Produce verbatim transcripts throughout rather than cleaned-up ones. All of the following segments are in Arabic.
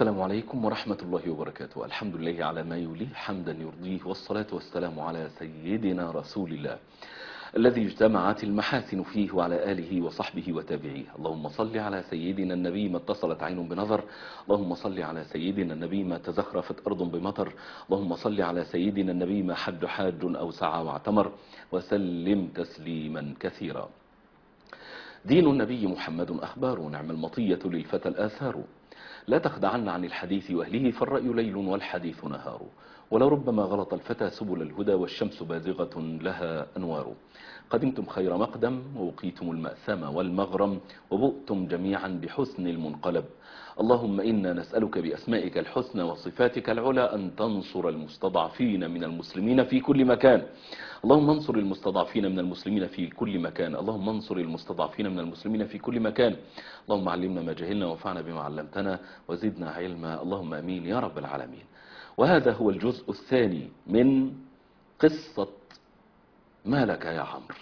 السلام عليكم ورحمة الله وبركاته. الحمد لله على ما يوليه حمدا يرضيه، والصلاة والسلام على سيدنا رسول الله الذي اجتمعت المحاسن فيه وعلى آله وصحبه وتابعيه. اللهم صل على سيدنا النبي ما اتصلت عين بنظر، اللهم صل على سيدنا النبي ما تزخرفت أرض بمطر، اللهم صل على سيدنا النبي ما حج حاج أو سعى واعتمر، وسلم تسليما كثيرا. دين النبي محمد أخبار، نعم المطية للفتى الآثار. لا تخدعن عن الحديث وأهله، فالرأي ليل والحديث نهار. ولربما غلط الفتى سبل الهدى، والشمس بازغة لها أنوار. قدمتم خير مقدم، ووقيتم المأثم والمغرم، وبؤتم جميعا بحسن المنقلب. اللهم إنا نسألك بأسمائك الحسنى وصفاتك العلى أن تنصر المستضعفين من المسلمين في كل مكان. اللهم انصر المستضعفين من المسلمين في كل مكان. اللهم انصر المستضعفين من المسلمين في كل مكان. اللهم علمنا ما جهلنا وانفعنا بما علمتنا وزدنا علما. اللهم امين يا رب العالمين. وهذا هو الجزء الثاني من قصة ما لك يا عمرو.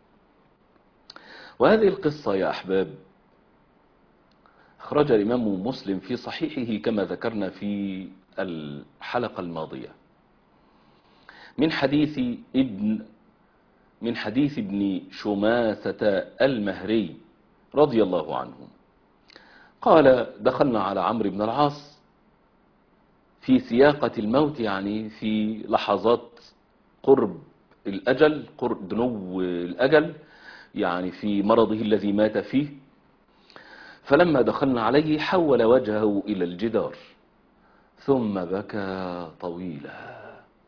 وهذه القصة يا أحباب أخرج الإمام مسلم في صحيحه كما ذكرنا في الحلقة الماضية من حديث ابن من حديث ابن شماسة المهري رضي الله عنه. قال: دخلنا على عمرو بن العاص في سياقة الموت، يعني في لحظات قرب الأجل، قرب دنو الأجل، يعني في مرضه الذي مات فيه. فلما دخلنا عليه حول وجهه إلى الجدار ثم بكى طويلا.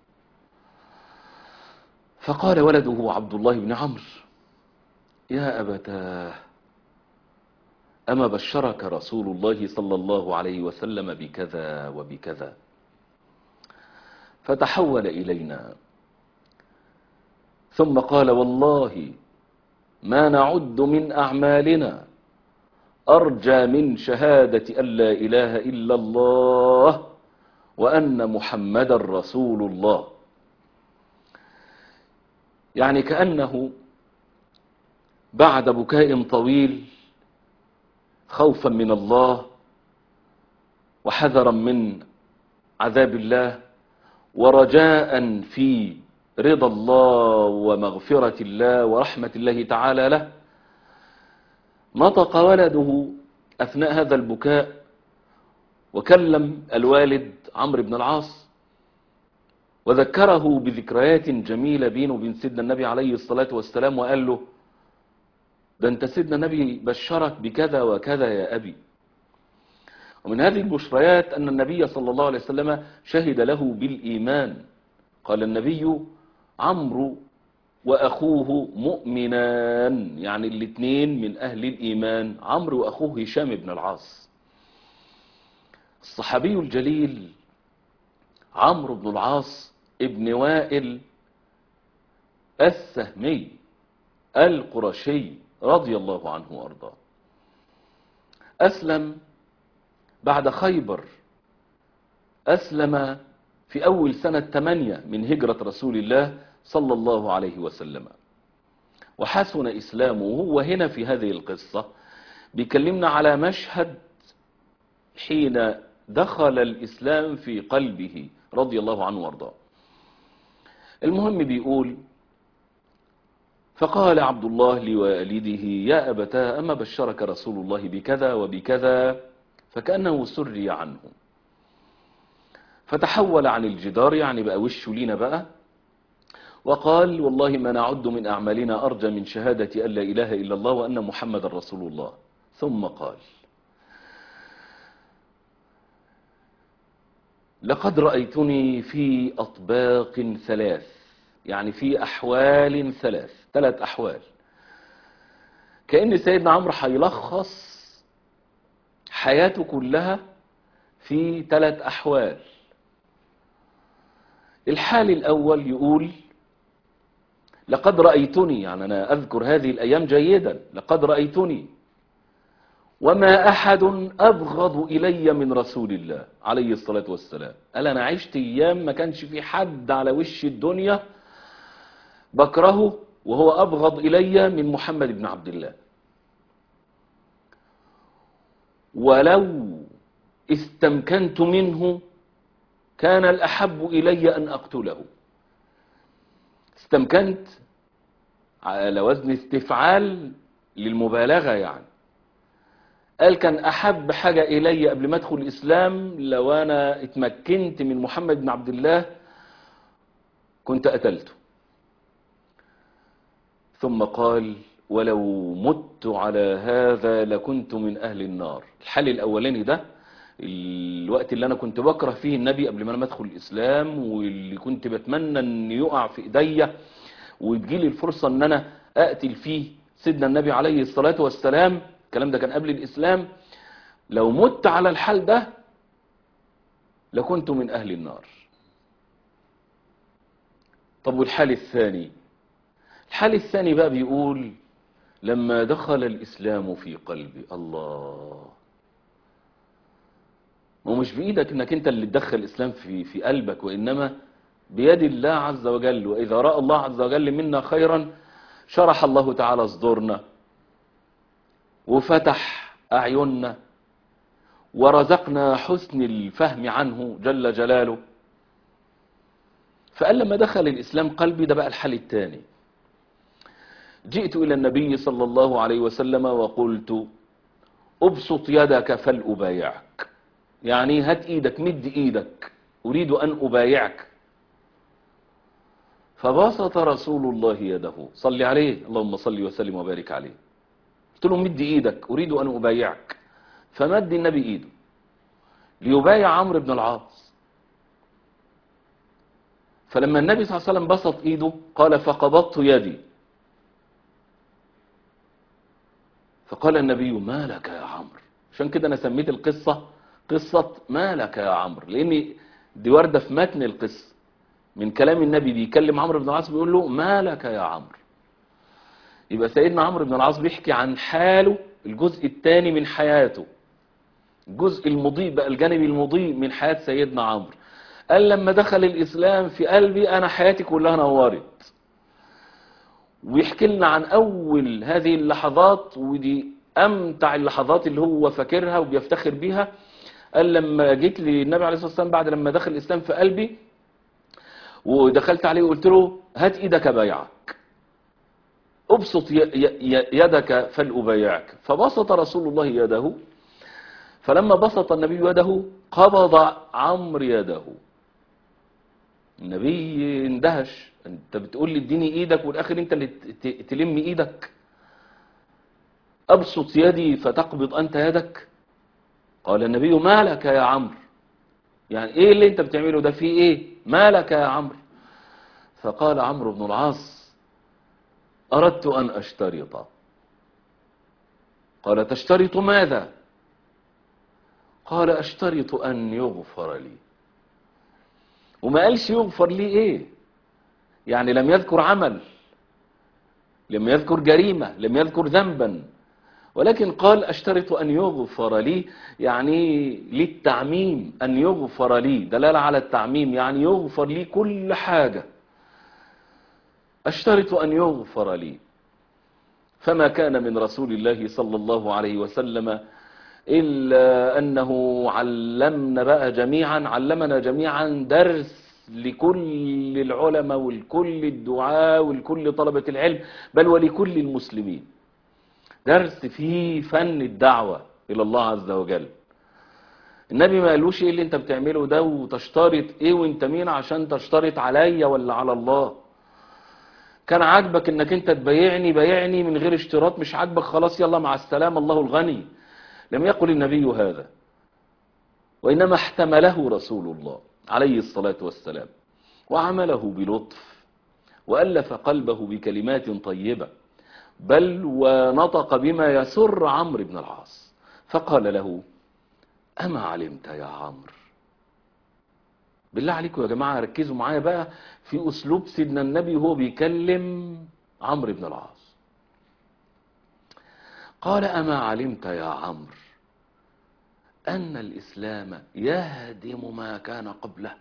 فقال ولده عبد الله بن عمرو: يا أبتاه، أما بشرك رسول الله صلى الله عليه وسلم بكذا وبكذا؟ فتحول إلينا ثم قال: والله ما نعد من أعمالنا أرجى من شهادة أن لا إله إلا الله وأن محمد رسول الله. يعني كأنه بعد بكاء طويل خوفا من الله وحذرا من عذاب الله ورجاء في رضا الله ومغفرة الله ورحمة الله تعالى له، نطق ولده أثناء هذا البكاء وكلم الوالد عمرو بن العاص وذكره بذكريات جميلة بينه وبين سيدنا النبي عليه الصلاة والسلام، وقال له: ده انت سيدنا النبي بشرك بكذا وكذا يا أبي. ومن هذه البشريات أن النبي صلى الله عليه وسلم شهد له بالإيمان. قال النبي: عمرو وأخوه مؤمنان، يعني الاثنين من أهل الإيمان، عمرو وأخوه هشام بن العاص. الصحابي الجليل عمرو بن العاص ابن وائل السهمي القرشي رضي الله عنه وارضاه، أسلم بعد خيبر، أسلم في أول سنة ثمانية من هجرة رسول الله صلى الله عليه وسلم، وحسن إسلامه. وهو هنا في هذه القصة بيكلمنا على مشهد حين دخل الإسلام في قلبه رضي الله عنه وارضاه. المهم بيقول: فقال عبد الله لوالده: يا أبتاه، أما بشرك رسول الله بكذا وبكذا؟ فكأنه سري عنه، فتحول عن الجدار، يعني بقى وشه لينا بقى، وقال: والله ما نعد من أعمالنا أرجى من شهادة أن لا إله إلا الله وأن محمد رسول الله. ثم قال: لقد رأيتني في أطباق ثلاث، يعني في أحوال ثلاث، ثلاث أحوال. كأن سيدنا عمرو هيلخص حياته كلها في ثلاث أحوال. الحال الأول يقول: لقد رأيتني، يعني أنا أذكر هذه الأيام جيدا، لقد رأيتني وما أحد أبغض إلي من رسول الله عليه الصلاة والسلام. قال: أنا عشت أيام ما كانش في حد على وش الدنيا بكرهه وهو أبغض إلي من محمد بن عبد الله. ولو استمكنت منه كان الأحب إلي أن أقتله. استمكنت على وزن استفعال للمبالغة يعني. قال كان أحب حاجة إلي قبل ما أدخل الإسلام لو أنا اتمكنت من محمد بن عبد الله كنت قتلته. ثم قال ولو مت على هذا لكنت من أهل النار. الحال الأولاني ده الوقت اللي أنا كنت بكره فيه النبي قبل ما أنا أدخل الإسلام، واللي كنت بتمنى أن يقع في إيديا وتجيلي الفرصة أن أنا أقتل فيه سيدنا النبي عليه الصلاة والسلام. الكلام ده كان قبل الإسلام. لو مت على الحال ده لكنت من أهل النار. طب والحال الثاني؟ الحال الثاني بقى بيقول لما دخل الإسلام في قلبي. الله، ما مش بإيدك انك انت اللي تدخل الإسلام في في قلبك، وإنما بيد الله عز وجل. وإذا رأى الله عز وجل منا خيرا شرح الله تعالى صدورنا وفتح أعيننا ورزقنا حسن الفهم عنه جل جلاله. فقال لما دخل الإسلام قلبي، ده بقى الحال الثاني، جئت إلى النبي صلى الله عليه وسلم وقلت أبسط يدك فلأبايعك. يعني هات إيدك، مد إيدك، أريد أن أبايعك. فبسط رسول الله يده، صل عليه اللهم صل وسلم وبارك عليه. قلت له مد إيدك أريد أن أبايعك. فمد النبي إيده ليبايع عمرو بن العاص. فلما النبي صلى الله عليه وسلم بسط إيده قال فقبضت يدي. فقال النبي ما لك يا عمرو. عشان كده أنا سميت القصة قصة ما لك يا عمرو، لأن دي واردة في متن القصة من كلام النبي بيكلم عمرو بن العاص بيقول له ما لك يا عمرو. يبقى سيدنا عمرو بن العاص بيحكي عن حاله، الجزء الثاني من حياته، الجزء المضيء بقى، الجانب المضيء من حياة سيدنا عمرو. قال لما دخل الإسلام في قلبي أنا حياتي كلها نورت. ويحكي لنا عن أول هذه اللحظات، ودي أمتع اللحظات اللي هو فاكرها وبيفتخر بيها. قال لما جيت للنبي عليه الصلاة والسلام بعد لما دخل الإسلام في قلبي ودخلت عليه وقلت له هات إيدك بايعك، أبسط يدك فلأبايعك. فبسط رسول الله يده. فلما بسط النبي يده قبض عمرو يده. النبي اندهش، انت بتقول لي اديني ايدك والاخر انت اللي تلم ايدك؟ ابسط يدي فتقبض انت يدك؟ قال النبي ما لك يا عمرو، يعني ايه اللي انت بتعمله ده؟ في ايه؟ ما لك يا عمرو؟ فقال عمرو بن العاص اردت ان اشترط. قال تشترط ماذا؟ قال اشترط ان يغفر لي. وما قالش يغفر لي ايه، يعني لم يذكر عمل، لم يذكر جريمة، لم يذكر ذنبا، ولكن قال اشترط ان يغفر لي، يعني للتعميم، ان يغفر لي دلالة على التعميم، يعني يغفر لي كل حاجة. اشترط ان يغفر لي. فما كان من رسول الله صلى الله عليه وسلم إلا أنه علمنا بقى جميعا، علمنا جميعا درس لكل العلماء ولكل الدعاء ولكل طلبة العلم، بل ولكل المسلمين، درس في فن الدعوة إلى الله عز وجل. النبي ما قالوش ايه اللي انت بتعمله ده وتشترط ايه وانت مين عشان تشترط عليا ولا على الله. كان عاجبك انك انت تبايعني بايعني من غير اشتراط، مش عاجبك خلاص يلا مع السلامة الله الغني. لم يقل النبي هذا، وإنما احتمله رسول الله عليه الصلاة والسلام وعمله بلطف وألف قلبه بكلمات طيبة، بل ونطق بما يسر عمرو بن العاص. فقال له أما علمت يا عمرو؟ بالله عليكم يا جماعة ركزوا معايا بقى في أسلوب سيدنا النبي وهو بيكلم عمرو بن العاص. قال أما علمت يا عمرو أن الإسلام يهدم ما كان قبله؟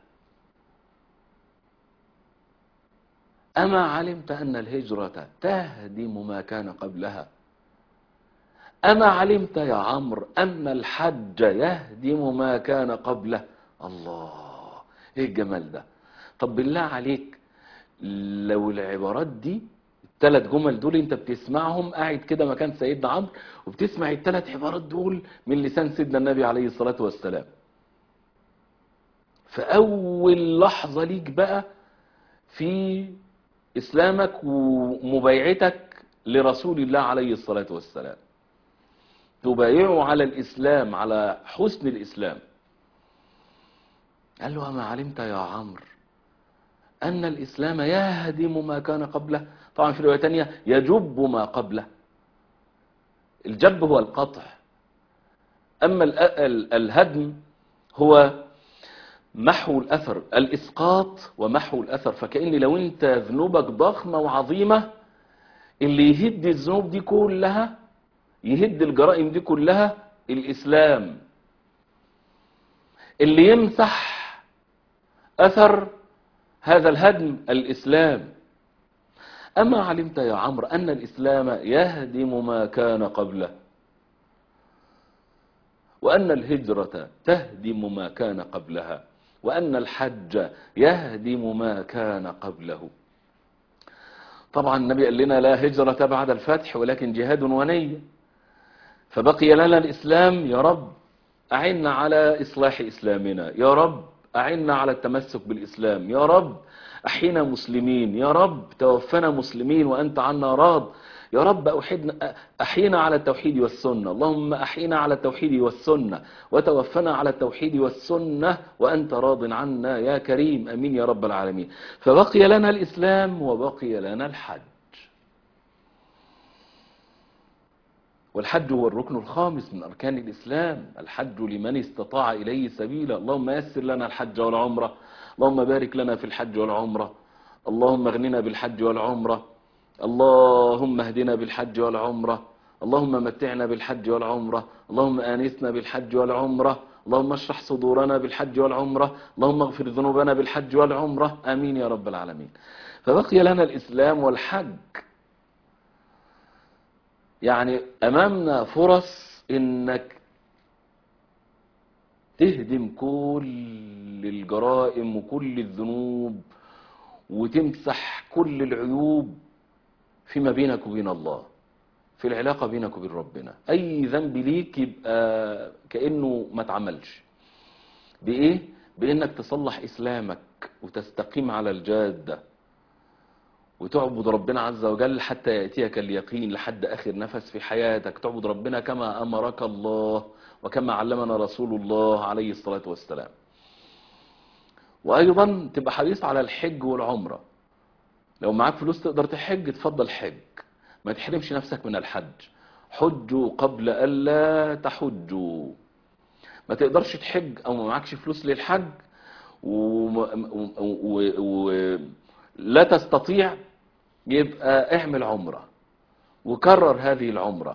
أما علمت أن الهجرة تهدم ما كان قبلها؟ أما علمت يا عمرو أن الحج يهدم ما كان قبله؟ الله، ايه الجمال ده. طب بالله عليك، لو العبارات دي الثلاث جمل دول انت بتسمعهم قاعد كده مكان سيدنا عمرو وبتسمع الثلاث عبارات دول من لسان سيدنا النبي عليه الصلاة والسلام، فأول لحظة ليك بقى في إسلامك ومبايعتك لرسول الله عليه الصلاة والسلام، تبايعه على الإسلام، على حسن الإسلام. قال له أما علمت يا عمرو أن الإسلام يهدم ما كان قبله؟ طبعا في رواية تانية يجب ما قبله. الجب هو القطع، أما الهدم هو محو الأثر، الإسقاط ومحو الأثر. فكأن لو أنت ذنوبك ضخمة وعظيمة، اللي يهد الذنوب دي كلها، يهد الجرائم دي كلها الإسلام، اللي يمسح أثر هذا الهدم الإسلام. أما علمت يا عمرو أن الإسلام يهدم ما كان قبله، وأن الهجرة تهدم ما كان قبلها، وأن الحج يهدم ما كان قبله. طبعا النبي قال لنا لا هجرة بعد الفتح ولكن جهاد ونية، فبقي لنا الإسلام. يا رب أعنا على إصلاح إسلامنا، يا رب أعنا على التمسك بالإسلام، يا رب أحينا مسلمين، يا رب توفنا مسلمين وأنت عنا راض، يا رب أحينا, أحينا على التوحيد والسنة، اللهم أحينا على التوحيد والسنة وتوفنا على التوحيد والسنة وأنت راض عنا يا كريم، أمين يا رب العالمين. فبقي لنا الإسلام وبقي لنا الحج، والحج هو الركن الخامس من أركان الإسلام. الحج لمن استطاع إليه سبيلا. اللهم يسر لنا الحج والعمرة، اللهم بارك لنا في الحج والعمرة، اللهم اغننا بالحج والعمرة، اللهم اهدنا بالحج والعمرة، اللهم متعنا بالحج والعمرة، اللهم آنسنا بالحج والعمرة، اللهم اشرح صدورنا بالحج والعمرة، اللهم اغفر ذنوبنا بالحج والعمرة، آمين يا رب العالمين. فبقي لنا الإسلام والحج. يعني أمامنا فرص إنك تهدم كل الجرائم وكل الذنوب وتمسح كل العيوب فيما بينك وبين الله، في العلاقة بينك وبين ربنا. أي ذنب ليك يبقى كأنه ما اتعملش. بإيه؟ بإنك تصلح إسلامك وتستقيم على الجادة وتعبد ربنا عز وجل حتى يأتيك اليقين، لحد آخر نفس في حياتك تعبد ربنا كما أمرك الله وكما علمنا رسول الله عليه الصلاة والسلام. وأيضا تبقى حريص على الحج والعمرة. لو معاك فلوس تقدر تحج، تفضل حج، ما تحرمش نفسك من الحج. حجوا قبل ألا تحجوا. ما تقدرش تحج أو ما معكش فلوس للحج ولا تستطيع، يبقى اعمل عمرة وكرر هذه العمرة،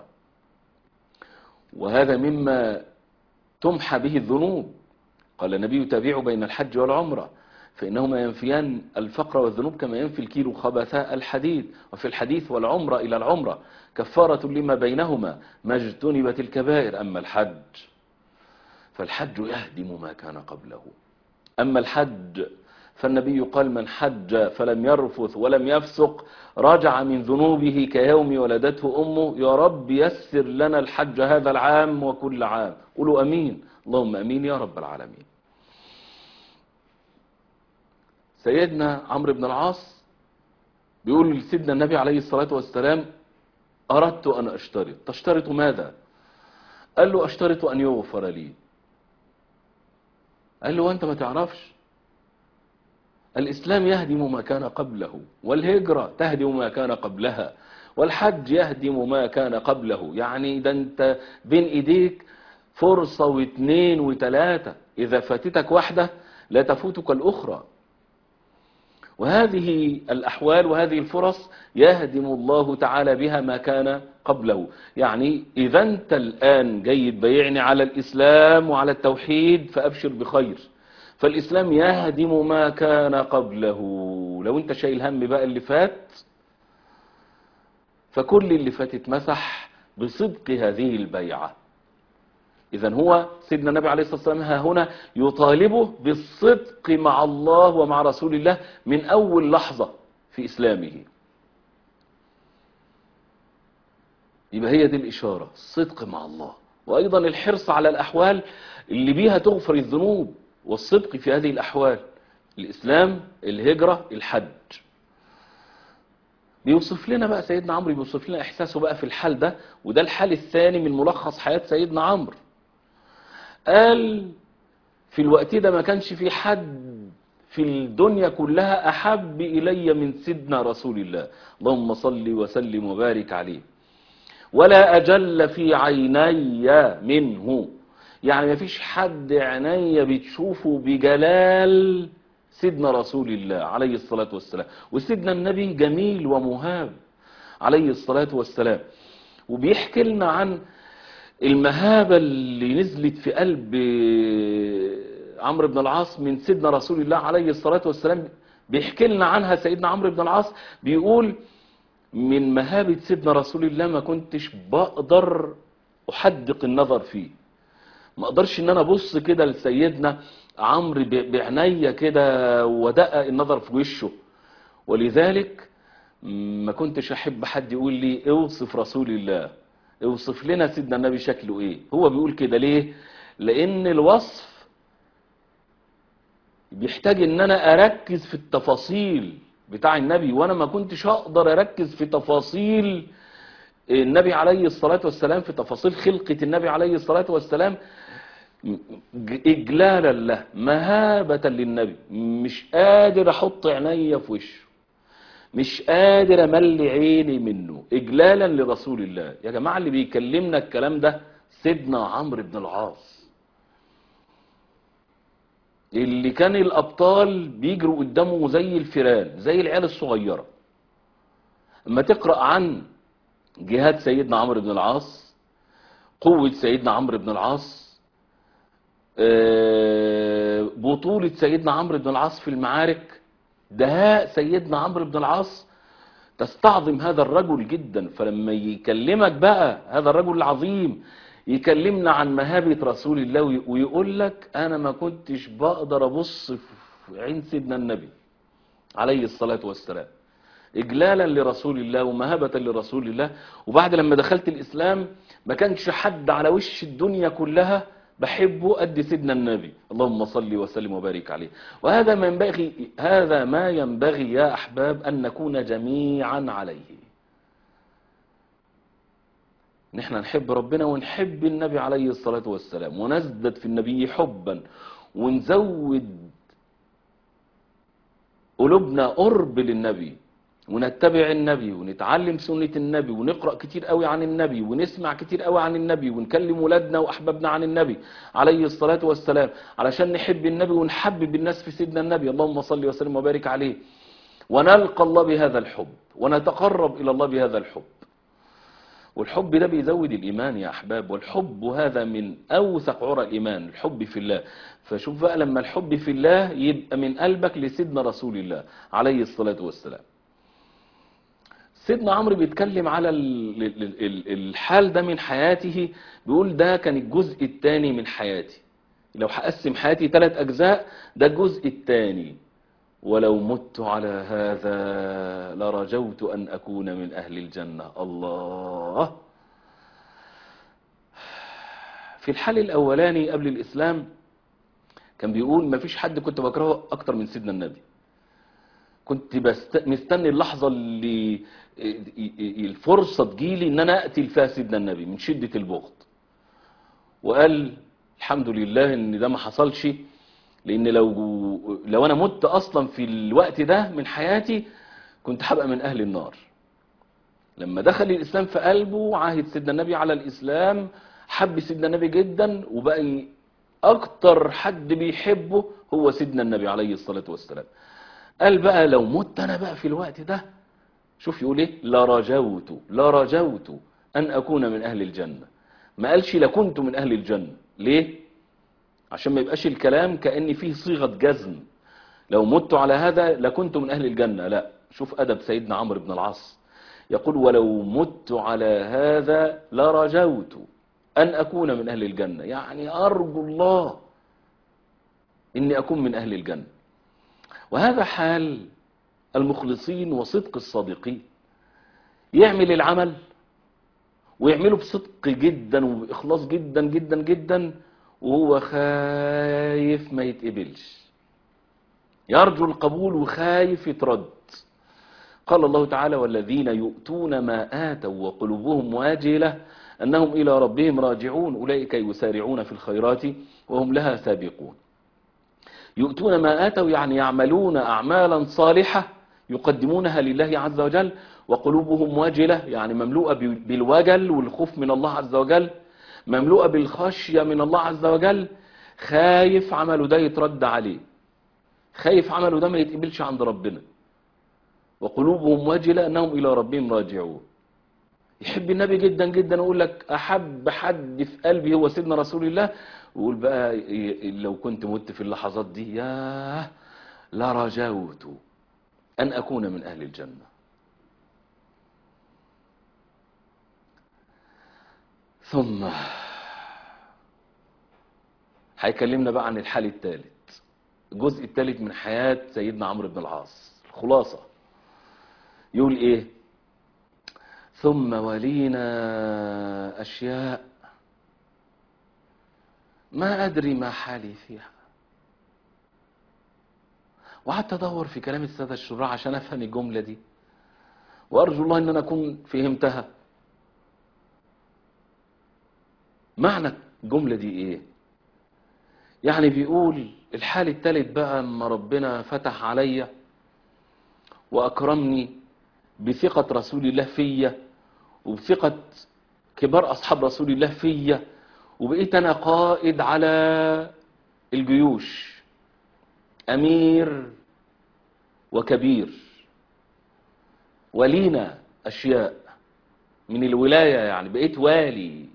وهذا مما تمحى به الذنوب. قال النبي تابعوا بين الحج والعمرة فإنهما ينفيان الفقر والذنوب كما ينفي الكيلو خبثاء الحديد. وفي الحديث والعمرة إلى العمرة كفارة لما بينهما ما اجتنبت الكبائر. أما الحج فالحج يهدم ما كان قبله. أما الحج فالنبي قال من حج فلم يرفث ولم يفسق رجع من ذنوبه كيوم ولدته أمه. يا رب يسر لنا الحج هذا العام وكل عام. قولوا أمين، اللهم أمين يا رب العالمين. سيدنا عمرو بن العاص بيقول لسيدنا النبي عليه الصلاة والسلام أردت أن أشترط. تشترط ماذا؟ قال له أشترط أن يغفر لي. قال له وأنت ما تعرفش الإسلام يهدم ما كان قبله، والهجرة تهدم ما كان قبلها، والحج يهدم ما كان قبله. يعني ده أنت بين إيديك فرصة واثنين وثلاثة، إذا فاتتك واحدة لا تفوتك الأخرى. وهذه الأحوال وهذه الفرص يهدم الله تعالى بها ما كان قبله. يعني إذا أنت الآن جاي تبايعني على الإسلام وعلى التوحيد فأبشر بخير، فالإسلام يهدم ما كان قبله. لو أنت شايل هم بقى اللي فات، فكل اللي فات اتمسح بصدق هذه البيعة. إذن هو سيدنا النبي عليه الصلاة والسلام ها هنا يطالبه بالصدق مع الله ومع رسول الله من أول لحظة في إسلامه. يبقى هي دي الإشارة، الصدق مع الله، وأيضا الحرص على الأحوال اللي بيها تغفر الذنوب، والصدق في هذه الأحوال: الإسلام، الهجرة، الحج. بيوصف لنا بقى سيدنا عمرو، بيوصف لنا إحساسه بقى في الحال ده، وده الحال الثاني من ملخص حياة سيدنا عمرو. قال في الوقت ده ما كانش في حد في الدنيا كلها أحب إلي من سيدنا رسول الله، اللهم صل وسلم وبارك عليه، ولا أجل في عيني منه. يعني ما فيش حد عيني بتشوفه بجلال سيدنا رسول الله عليه الصلاة والسلام. وسيدنا النبي جميل ومهاب عليه الصلاة والسلام، وبيحكي لنا عن المهابة اللي نزلت في قلب عمرو بن العاص من سيدنا رسول الله عليه الصلاة والسلام. بيحكي لنا عنها سيدنا عمرو بن العاص، بيقول: من مهابة سيدنا رسول الله ما كنتش بقدر أحدق النظر فيه، ما اقدرش ان انا ابص كده لسيدنا عمرو بعينيا كده ودقق النظر في وشه. ولذلك ما كنتش احب حد يقول لي اوصف رسول الله، اوصف لنا سيدنا النبي شكله ايه. هو بيقول كده ليه؟ لان الوصف بيحتاج ان انا اركز في التفاصيل بتاع النبي، وانا ما كنتش اقدر اركز في تفاصيل النبي عليه الصلاة والسلام، في تفاصيل خلقة النبي عليه الصلاة والسلام، إجلالا له، مهابة للنبي. مش قادر أحط عينيا في وشه، مش قادر أملي عيني منه، إجلالا لرسول الله. يا جماعة اللي بيكلمنا الكلام ده سيدنا عمرو بن العاص، اللي كان الأبطال بيجروا قدامه زي الفيران، زي العيال الصغيرة. اما تقرأ عن جهاد سيدنا عمرو بن العاص، قوة سيدنا عمرو بن العاص، بطولة سيدنا عمرو بن العاص في المعارك، دهاء سيدنا عمرو بن العاص، تستعظم هذا الرجل جدا. فلما يكلمك بقى هذا الرجل العظيم يكلمنا عن مهابة رسول الله، ويقول لك أنا ما كنتش بقدر أبص في عين سيدنا النبي عليه الصلاة والسلام، إجلالا لرسول الله ومهابة لرسول الله. وبعد لما دخلت الإسلام ما كانش حد على وش الدنيا كلها بحبه قد سيدنا النبي، اللهم صل وسلم وبارك عليه. وهذا ما ينبغي، هذا ما ينبغي يا أحباب أن نكون جميعا عليه. نحن نحب ربنا ونحب النبي عليه الصلاة والسلام، ونزدد في النبي حبا، ونزود قلوبنا قرب للنبي، ونتبع النبي، ونتعلم سنة النبي، ونقرأ كتير قوي عن النبي، ونسمع كتير قوي عن النبي، ونكلم ولادنا وأحبابنا عن النبي عليه الصلاة والسلام، علشان نحب النبي ونحبب الناس في سيدنا النبي، اللهم صل وسلم وبارك عليه، ونلقى الله بهذا الحب، ونتقرب إلى الله بهذا الحب. والحب ده بيزود الإيمان يا أحباب، والحب هذا من أوثق عرى الإيمان، الحب في الله. فشوف بقى لما الحب في الله يبقى من قلبك لسيدنا رسول الله عليه الصلاة والسلام. سيدنا عمرو بيتكلم على الحال ده من حياته، بيقول ده كان الجزء الثاني من حياتي، لو هقسم حياتي ثلاث أجزاء ده الجزء الثاني، ولو مت على هذا لرجوت أن أكون من أهل الجنة. الله. في الحال الأولاني قبل الإسلام كان بيقول ما فيش حد كنت بكرهه أكتر من سيدنا النبي، كنت بست... مستني اللحظة اللي الفرصة تجيلي ان انا اقتل فيها سيدنا النبي من شدة البغض. وقال الحمد لله ان ده ما حصلش، لان لو لو انا مت اصلا في الوقت ده من حياتي كنت هبقى من اهل النار. لما دخل الاسلام في قلبه وعاهد سيدنا النبي على الاسلام، حب سيدنا النبي جدا، وبقى اكتر حد بيحبه هو سيدنا النبي عليه الصلاة والسلام. قال بقى لو مت انا بقى في الوقت ده، شوف يقول ايه، لرجوت لرجوت ان اكون من اهل الجنة. ما قالش لكنت من اهل الجنة. ليه؟ عشان ما يبقاش الكلام كأن فيه صيغة جزم، لو مت على هذا لكنت من اهل الجنة. لا، شوف ادب سيدنا عمرو بن العاص، يقول ولو مت على هذا لرجوت أن أكون من أهل الجنة، يعني أرجو الله إني أكون من أهل الجنة. وهذا حال المخلصين وصدق الصادقين، يعمل العمل ويعمله بصدق جدا وبإخلاص جدا جدا جدا وهو خايف ما يتقبلش، يرجو القبول وخايف يترد. قال الله تعالى والذين يؤتون ما آتوا وقلوبهم واجلة أنهم إلى ربهم راجعون أولئك يسارعون في الخيرات وهم لها سابقون. يؤتون ما آتوا يعني يعملون أعمالا صالحة يقدمونها لله عز وجل، وقلوبهم واجلة يعني مملوءة بالوجل والخوف من الله عز وجل، مملوءة بالخشية من الله عز وجل، خايف عمله ده يترد عليه، خايف عمله ده ما يتقبلش عند ربنا. وقلوبهم واجلة أنهم إلى ربهم راجعون. يحب النبي جدا جدا، ويقول لك أحب حد في قلبي هو سيدنا رسول الله، ويقول بقى لو كنت مت في اللحظات دي ياه لرجوت أن أكون من أهل الجنة. ثم هيكلمنا بقى عن الحال الثالث، الجزء الثالث من حياة سيدنا عمرو بن العاص، الخلاصة. يقول إيه؟ ثم ولينا أشياء ما أدري ما حالي فيها. وقعدت أدور في كلام السادة الشراع عشان أفهم الجملة دي، وأرجو الله أن أنا أكون فهمتها. معنى الجملة دي إيه؟ يعني بيقول الحال الثالث بقى أما ربنا فتح عليا وأكرمني بثقة رسول الله فيا وبثقة كبار أصحاب رسول الله فيا، وبقيت أنا قائد على الجيوش، أمير وكبير، ولينا أشياء من الولاية، يعني بقيت والي.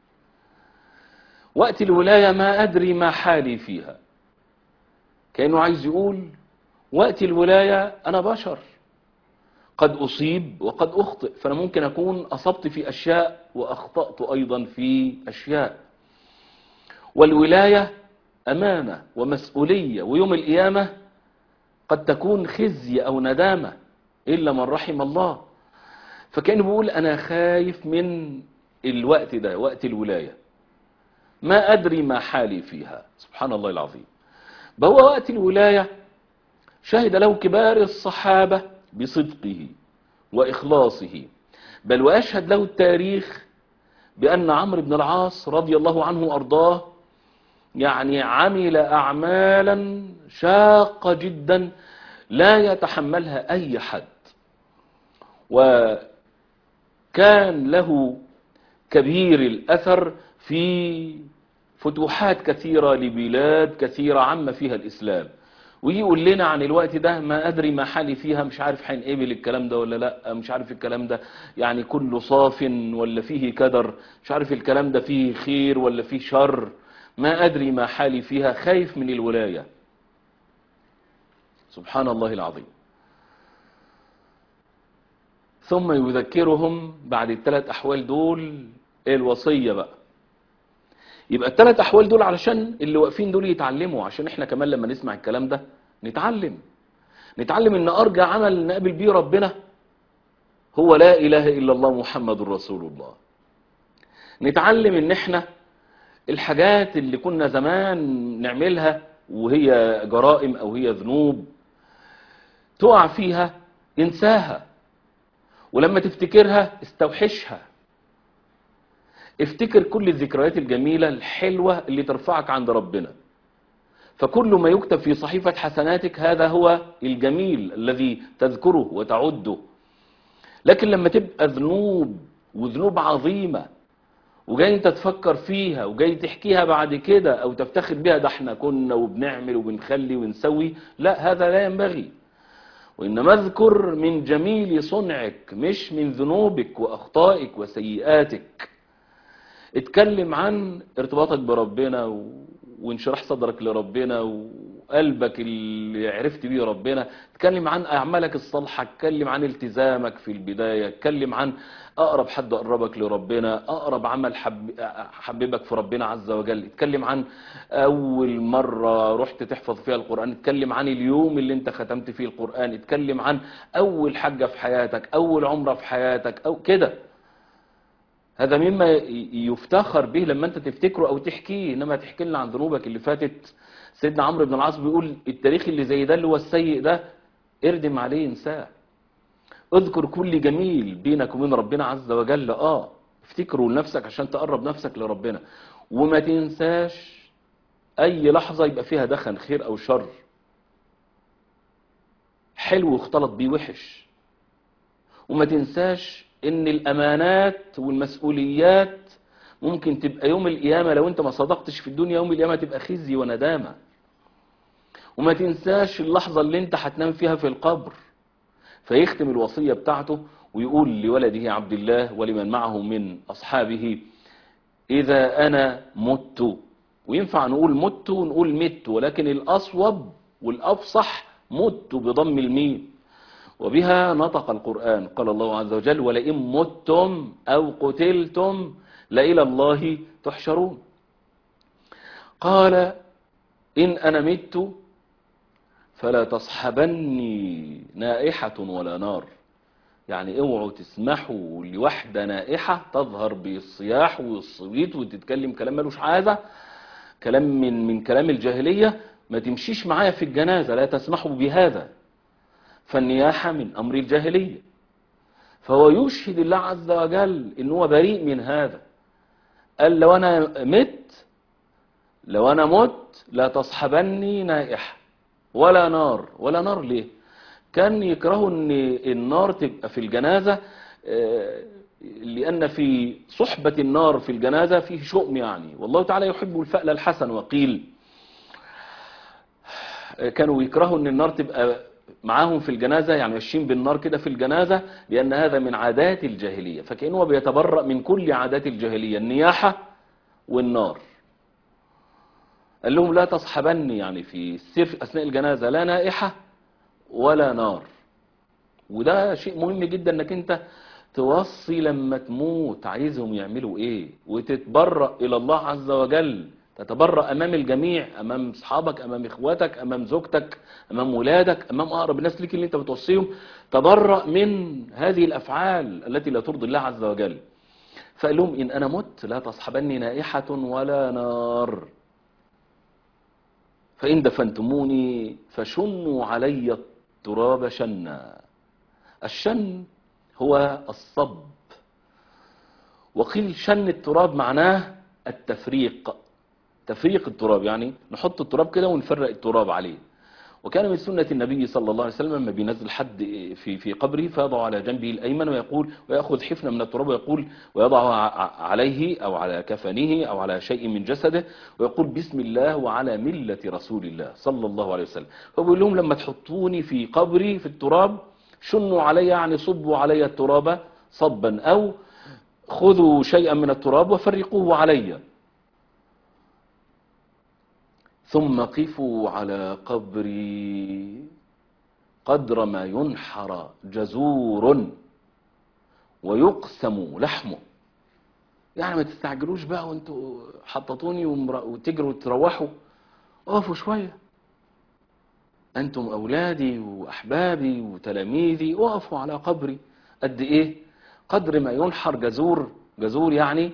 وقت الولاية ما أدري ما حالي فيها، كأنه عايز يقول وقت الولاية أنا بشر، قد أصيب وقد أخطئ، فأنا ممكن أكون أصبت في أشياء وأخطأت أيضا في أشياء. والولاية أمانة ومسؤولية، ويوم القيامة قد تكون خزي أو ندامة إلا من رحم الله. فكأنه بيقول أنا خايف من الوقت ده، وقت الولاية ما أدري ما حالي فيها. سبحان الله العظيم. بهو وقت الولاية شهد له كبار الصحابة بصدقه وإخلاصه، بل وأشهد له التاريخ بأن عمرو بن العاص رضي الله عنه وأرضاه يعني عمل أعمالا شاقة جدا لا يتحملها أي حد، وكان له كبير الأثر في فتوحات كثيرة لبلاد كثيرة عم فيها الإسلام. ويجي يقول لنا عن الوقت ده ما أدري ما حالي فيها، مش عارف هينقبل الكلام ده ولا لا، مش عارف الكلام ده يعني كله صاف ولا فيه كدر، مش عارف الكلام ده فيه خير ولا فيه شر، ما أدري ما حالي فيها، خايف من الولاية. سبحان الله العظيم. ثم يذكرهم بعد الثلاث أحوال دول الوصية بقى. يبقى الثلاث أحوال دول علشان اللي واقفين دول يتعلموا، عشان احنا كمان لما نسمع الكلام ده نتعلم نتعلم ان أرجى عمل نقابل بيه ربنا هو لا إله إلا الله محمد رسول الله. نتعلم ان احنا الحاجات اللي كنا زمان نعملها وهي جرائم أو هي ذنوب تقع فيها انساها، ولما تفتكرها استوحشها. افتكر كل الذكريات الجميلة الحلوة اللي ترفعك عند ربنا، فكل ما يكتب في صحيفة حسناتك هذا هو الجميل الذي تذكره وتعده. لكن لما تبقى ذنوب وذنوب عظيمة وجاي انت تفكر فيها وجاي تحكيها بعد كده او تفتخر بها، ده احنا كنا وبنعمل وبنخلي ونسوي، لا هذا لا ينبغي. وإنما اذكر من جميل صنعك مش من ذنوبك وأخطائك وسيئاتك. اتكلم عن ارتباطك بربنا وانشراح صدرك لربنا قلبك اللي عرفت بيه ربنا، اتكلم عن أعمالك الصالحة، اتكلم عن التزامك في البداية، اتكلم عن أقرب حد أقربك لربنا، أقرب عمل حب حببك في ربنا عز وجل، اتكلم عن أول مرة رحت تحفظ فيها القرآن، اتكلم عن اليوم اللي انت ختمت فيه القرآن، اتكلم عن أول حجة في حياتك، أول عمرة في حياتك، أو كده. هذا مما يفتخر به لما انت تفتكره او تحكيه، انما تحكي لنا عن ذنوبك اللي فاتت. سيدنا عمرو بن العاص بيقول التاريخ اللي زي ده اللي هو السيء ده اردم عليه انساه. اذكر كل جميل بينك وبين ربنا عز وجل، اه افتكره لنفسك عشان تقرب نفسك لربنا، وما تنساش اي لحظة يبقى فيها دخن خير او شر، حلو اختلط بيه وحش. وما تنساش ان الامانات والمسؤوليات ممكن تبقى يوم القيامة لو انت ما صدقتش في الدنيا، يوم القيامة تبقى خزي وندامة. وما تنساش اللحظة اللي انت هتنام فيها في القبر. فيختم الوصية بتاعته ويقول لولده عبد الله ولمن معه من أصحابه: إذا أنا مت. وينفع نقول مت ونقول مت، ولكن الأصوب والأفصح مت بضم الميم، وبها نطق القرآن. قال الله عز وجل: ولئن متم أو قتلتم لإلى الله تحشرون. قال: إن أنا مت فلا تصحبني نائحة ولا نار. يعني اوعوا تسمحوا لوحدة نائحة تظهر بالصياح والصويت وتتكلم كلام ملوش عازة، كلام من من كلام الجاهلية، ما تمشيش معايا في الجنازة، لا تسمحوا بهذا، فالنياحة من أمر الجاهلية. فهو يشهد الله عز وجل إن هو بريء من هذا. قال: لو أنا مت لو أنا مت لا تصحبني نائحة ولا نار. ولا نار ليه؟ كان يكرهوا ان النار تبقى في الجنازة، لأن في صحبة النار في الجنازة فيه شؤم يعني، والله تعالى يحب الفأل الحسن. وقيل كانوا يكرهوا ان النار تبقى معاهم في الجنازة، يعني ماشيين بالنار كده في الجنازة، لأن هذا من عادات الجاهلية. فكأنه بيتبرأ من كل عادات الجاهلية، النياحة والنار. قال لهم: لا تصحبني، يعني في السير أثناء الجنازة لا نائحة ولا نار. وده شيء مهم جدا انك انت توصي لما تموت عايزهم يعملوا ايه، وتتبرأ الى الله عز وجل، تتبرأ امام الجميع، امام اصحابك، امام اخواتك، امام زوجتك، امام ولادك، امام اقرب الناس ليك اللي انت بتوصيهم. تبرأ من هذه الافعال التي لا ترضي الله عز وجل. فقال لهم: ان انا مت لا تصحبني نائحة ولا نار، فان دفنتموني فشنوا علي التراب شنا. الشن هو الصب، وقيل شن التراب معناه التفريق، تفريق التراب، يعني نحط التراب كده ونفرق التراب عليه. وكان من سنة النبي صلى الله عليه وسلم لما بينزل حد في في قبره فيضع على جنبه الأيمن ويقول، ويأخذ حفنة من التراب ويقول، ويضع عليه أو على كفنه أو على شيء من جسده ويقول: بسم الله وعلى ملة رسول الله صلى الله عليه وسلم. فبيقول لهم: لما تحطوني في قبري في التراب شنوا علي، يعني صبوا علي التراب صبا، أو خذوا شيئا من التراب وفرقوه علي، ثم قفوا على قبري قدر ما ينحر جزور ويقسم لحمه. يعني ما تستعجلوش بقى وانتوا حططوني وتجروا وتروحوا، اقفوا شوية، انتم اولادي واحبابي وتلاميذي، اقفوا على قبري. قد ايه؟ قدر ما ينحر جزور. جزور يعني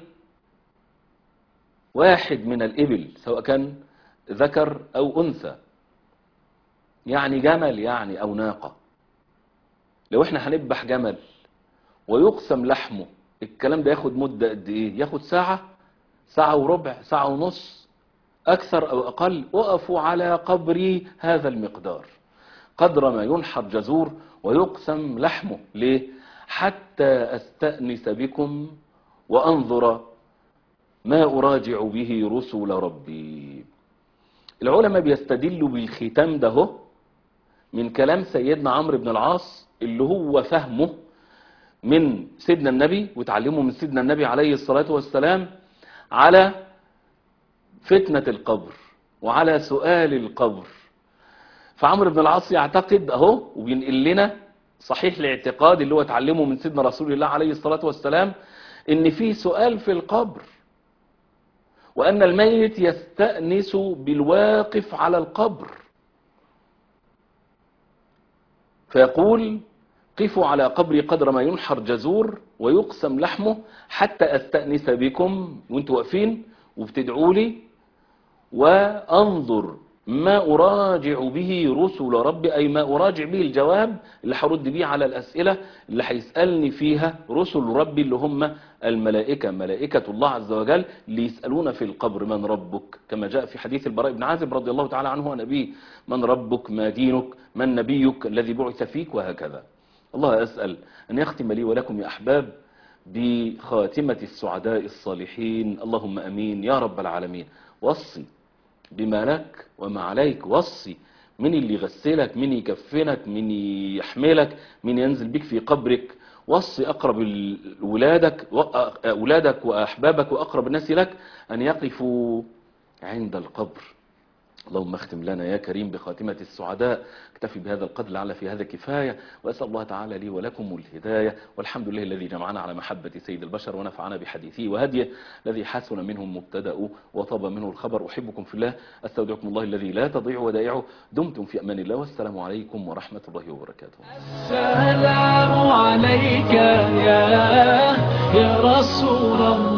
واحد من الإبل، سواء كان ذكر أو أنثى، يعني جمل يعني أو ناقة. لو احنا هنذبح جمل ويقسم لحمه، الكلام ده ياخد مدة قد ايه؟ ياخد ساعة، ساعة وربع، ساعة ونص، أكثر أو أقل. وقفوا على قبري هذا المقدار، قدر ما ينحر جزور ويقسم لحمه. ليه؟ حتى أستأنس بكم وأنظر ما أراجع به رسل ربي. العلماء بيستدلوا بالختام ده هو من كلام سيدنا عمرو بن العاص اللي هو فهمه من سيدنا النبي وتعلمه من سيدنا النبي عليه الصلاة والسلام على فتنة القبر وعلى سؤال القبر فعمرو بن العاص يعتقد اهو وبينقل لنا صحيح الاعتقاد اللي هو اتعلمه من سيدنا رسول الله عليه الصلاة والسلام، ان في سؤال في القبر، وان الميت يستأنس بالواقف على القبر، فيقول قفوا على قبري قدر ما ينحر جزور ويقسم لحمه حتى أستأنس بكم، وانتوا واقفين وبتدعوا لي وأنظر ما أراجع به رسل ربي، أي ما أراجع به الجواب اللي هرد بيه على الأسئلة اللي هيسألني فيها رسل ربي اللي هم الملائكة، ملائكة الله عز وجل، اللي يسألون في القبر من ربك، كما جاء في حديث البراء بن عازب رضي الله تعالى عنه ونبيه، من ربك، ما دينك، من نبيك الذي بعث فيك، وهكذا. الله أسأل أن يختم لي ولكم يا أحباب بخاتمة السعداء الصالحين، اللهم أمين يا رب العالمين. وصي بما لك وما عليك، وصي من اللي يغسلك، من يكفنك، من يحملك، من ينزل بك في قبرك، وصي أقرب ولادك أولادك وأحبابك وأقرب الناس لك أن يقفوا عند القبر. اللهم اختم لنا يا كريم بخاتمة السعداء. اكتفي بهذا القدر لعل في هذا كفاية، وأسأل الله تعالى لي ولكم الهداية، والحمد لله الذي جمعنا على محبة سيد البشر ونفعنا بحديثه وهديه الذي حسن منه المبتدأ وطاب منه الخبر. أحبكم في الله، أستودعكم الله الذي لا تضيع ودائعه. دمتم في أمان الله، والسلام عليكم ورحمة الله وبركاته. السلام عليك يا يا رسول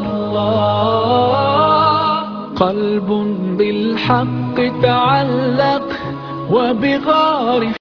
الله، قلب بالحق تعلق وبغار